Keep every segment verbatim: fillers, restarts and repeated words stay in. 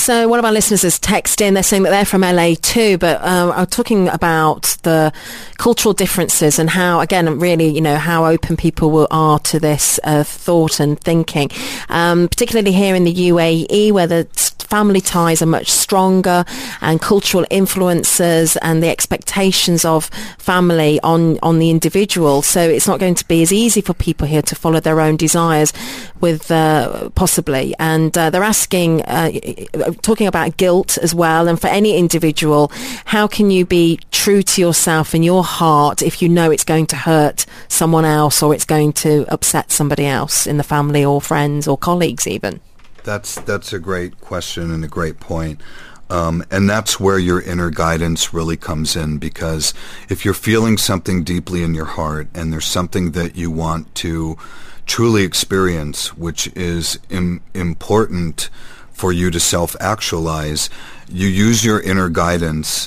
So one of our listeners has texted in. They're saying that they're from L A too, but um, I'm talking about the cultural differences and how, again, really, you know, how open people will, are to this uh, thought and thinking, um, particularly here in the U A E, where the family ties are much stronger and cultural influences and the expectations of family on, on the individual. So it's not going to be as easy for people here to follow their own desires with uh, possibly. And uh, they're asking, uh, talking about guilt as well. And for any individual, how can you be true to yourself and your heart if you know it's going to hurt someone else or it's going to upset somebody else in the family or friends or colleagues even? That's that's a great question and a great point. Um, and that's where your inner guidance really comes in, because if you're feeling something deeply in your heart and there's something that you want to truly experience, which is im- important for you to self-actualize, you use your inner guidance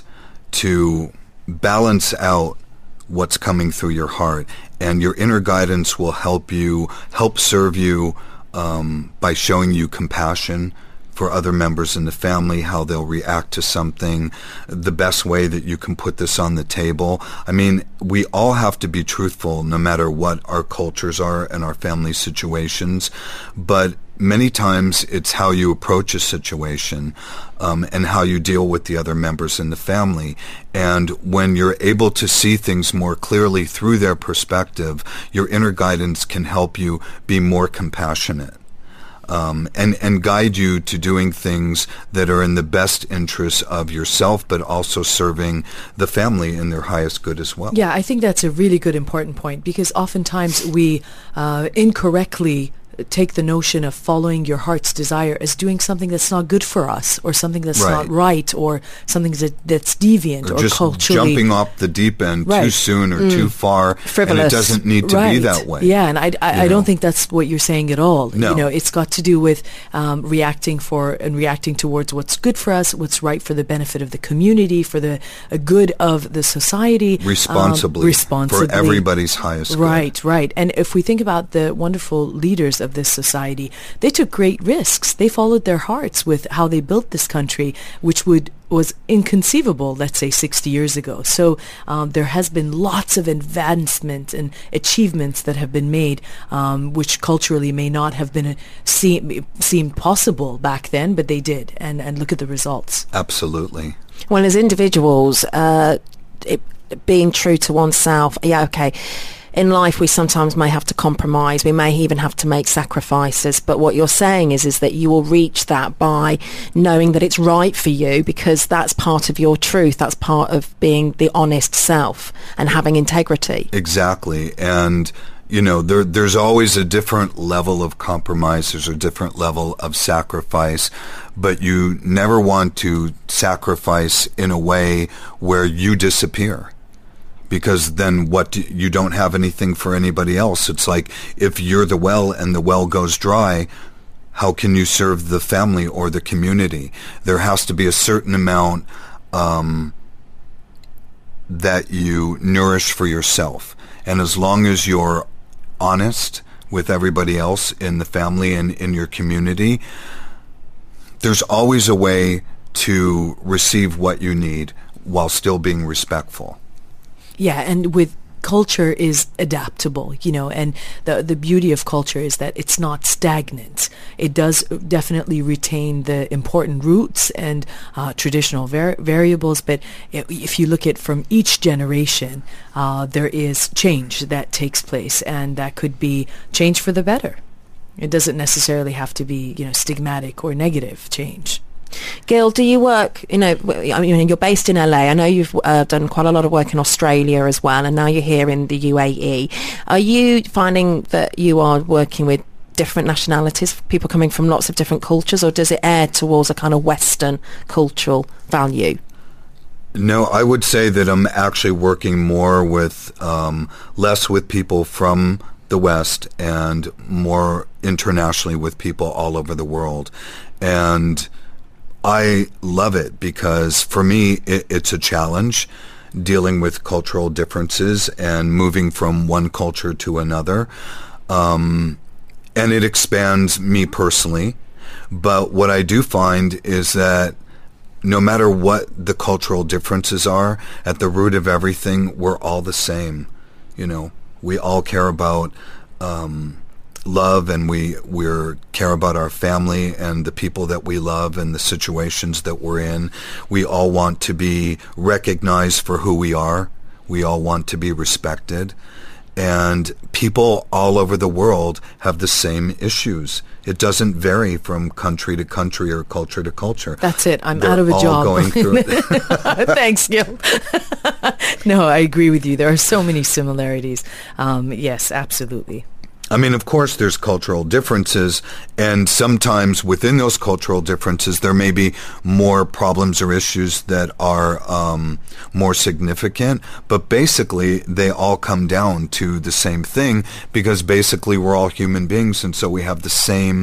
to balance out what's coming through your heart. And your inner guidance will help you, help serve you um, by showing you compassion for other members in the family, how they'll react to something, the best way that you can put this on the table. I mean, we all have to be truthful no matter what our cultures are and our family situations, but many times it's how you approach a situation um, and how you deal with the other members in the family. And when you're able to see things more clearly through their perspective, your inner guidance can help you be more compassionate. Um, and, and guide you to doing things that are in the best interest of yourself, but also serving the family in their highest good as well. Yeah, I think that's a really good, important point, because oftentimes we uh, incorrectly take the notion of following your heart's desire as doing something that's not good for us, or something that's right. not right, or something that, that's deviant, or, or just culturally jumping off the deep end right. too soon or mm. too far, frivolous. And it doesn't need to right. be that way. Yeah, and I, I, I don't think that's what you're saying at all. No. You know, it's got to do with um, reacting for and reacting towards what's good for us, what's right for the benefit of the community, for the uh, good of the society, responsibly, um, responsibly for everybody's highest right, good. Right, right. And if we think about the wonderful leaders of this society, they took great risks. They followed their hearts with how they built this country, which would was inconceivable, let's say, sixty years ago. So um, there has been lots of advancement and achievements that have been made, um, which culturally may not have been a, seem, seemed possible back then, but they did. And, and look at the results. Absolutely. Well, as individuals, uh, it, being true to oneself, yeah, okay. In life, we sometimes may have to compromise. We may even have to make sacrifices. But what you're saying is, is that you will reach that by knowing that it's right for you, because that's part of your truth. That's part of being the honest self and having integrity. Exactly. And, you know, there, there's always a different level of compromise. There's a different level of sacrifice. But you never want to sacrifice in a way where you disappear. Because then what do, you don't have anything for anybody else. It's like if you're the well and the well goes dry, how can you serve the family or the community? There has to be a certain amount um, that you nourish for yourself. And as long as you're honest with everybody else in the family and in your community, there's always a way to receive what you need while still being respectful. Yeah, and with culture is adaptable, you know, and the the beauty of culture is that it's not stagnant. It does definitely retain the important roots and uh, traditional var- variables, but if you look at from each generation, uh, there is change that takes place, and that could be change for the better. It doesn't necessarily have to be, you know, stigmatic or negative change. Gil, do you work, you know, I mean, you're based in L A. I know you've uh, done quite a lot of work in Australia as well, and now you're here in the U A E. Are you finding that you are working with different nationalities, people coming from lots of different cultures, or does it err towards a kind of Western cultural value? No, I would say that I'm actually working more with, um, less with people from the West and more internationally with people all over the world. And I love it because for me, it, it's a challenge dealing with cultural differences and moving from one culture to another. Um, and it expands me personally, But what I do find is that no matter what the cultural differences are, at the root of everything, we're all the same. You know, we all care about um, love, and we we're care about our family and the people that we love and the situations that we're in. We all want to be recognized for who we are. We all want to be respected. And people all over the world have the same issues. It doesn't vary from country to country or culture to culture. That's it. I'm They're out of a all job. Going through it. Thanks, Gil. No, I agree with you. There are so many similarities. Um, yes, absolutely. I mean, of course, there's cultural differences, and sometimes within those cultural differences, there may be more problems or issues that are um, more significant, but basically, they all come down to the same thing, because basically, we're all human beings, and so we have the same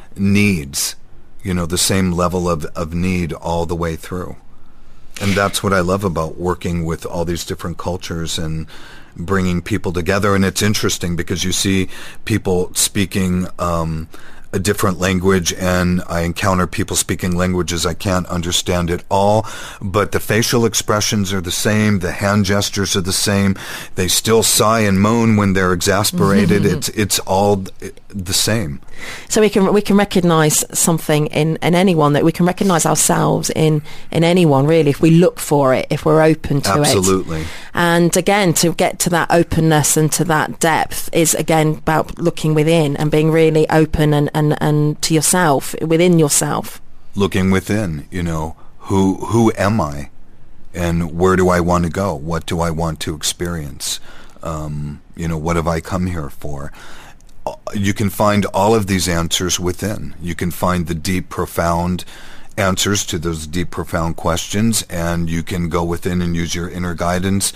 needs, you know, the same level of, of need all the way through. And that's what I love about working with all these different cultures and bringing people together. And it's interesting because you see people speaking um, a different language, and I encounter people speaking languages I can't understand at all, but the facial expressions are the same, the hand gestures are the same, they still sigh and moan when they're exasperated. Mm-hmm. It's it's all the same. So we can we can recognise something in, in anyone, that we can recognise ourselves in, in anyone, really, if we look for it, if we're open to Absolutely. it. Absolutely. And again, to get to that openness and to that depth is, again, about looking within and being really open and, and, and to yourself, within yourself. Looking within, you know, who who am I? And where do I want to go? What do I want to experience? Um, you know, what have I come here for? You can find all of these answers within. You can find the deep, profound answers to those deep, profound questions, and you can go within and use your inner guidance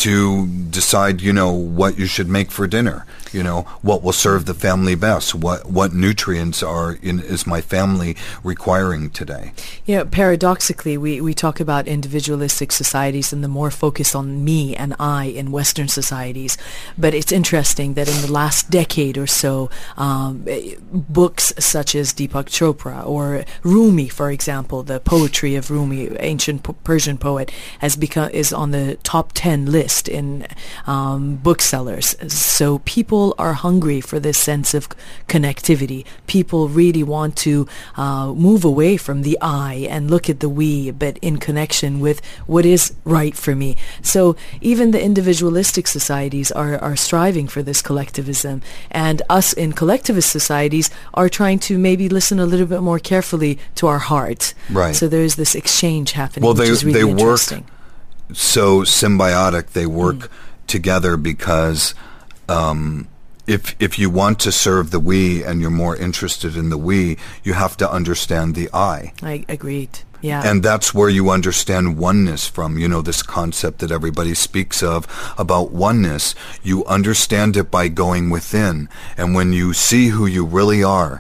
to decide, you know, what you should make for dinner. You know, what will serve the family best? What what nutrients are in is my family requiring today? Yeah, paradoxically, we, we talk about individualistic societies and the more focus on me and I in Western societies. But it's interesting that in the last decade or so, um, books such as Deepak Chopra or Rumi, for example, the poetry of Rumi, ancient P- Persian poet, has become is on the top ten list in um, booksellers. So people are hungry for this sense of connectivity. People really want to uh, move away from the I and look at the we, but in connection with what is right for me. So even the individualistic societies are, are striving for this collectivism, and us in collectivist societies are trying to maybe listen a little bit more carefully to our heart. Right. So there's this exchange happening, well, which they, is really they interesting. Work so symbiotic. They work mm. together because um, if if you want to serve the we and you're more interested in the we, you have to understand the I. I agreed. Yeah. And that's where you understand oneness from, you know, this concept that everybody speaks of about oneness. You understand it by going within. And when you see who you really are,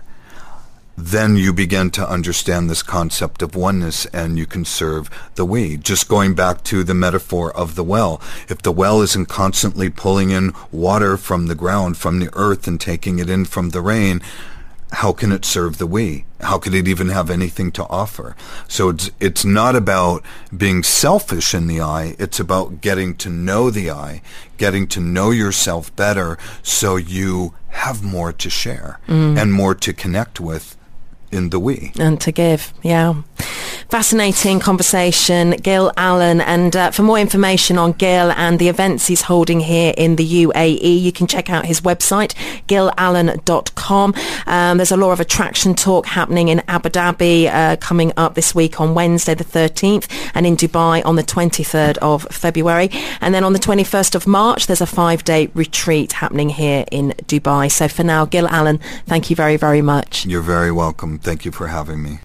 then you begin to understand this concept of oneness, and you can serve the we. Just going back to the metaphor of the well. If the well isn't constantly pulling in water from the ground, from the earth, and taking it in from the rain, how can it serve the we? How could it even have anything to offer? So it's it's not about being selfish in the I, it's about getting to know the I, getting to know yourself better so you have more to share mm. and more to connect with in the we. And to give, yeah. Fascinating conversation, Gil Allen. And uh, for more information on Gil and the events he's holding here in the U A E, you can check out his website, gil allen dot com. Um, there's a Law of Attraction talk happening in Abu Dhabi uh, coming up this week on Wednesday the thirteenth, and in Dubai on the twenty-third of February. And then on the twenty-first of March, there's a five-day retreat happening here in Dubai. So for now, Gil Allen, thank you very, very much. You're very welcome. Thank you for having me.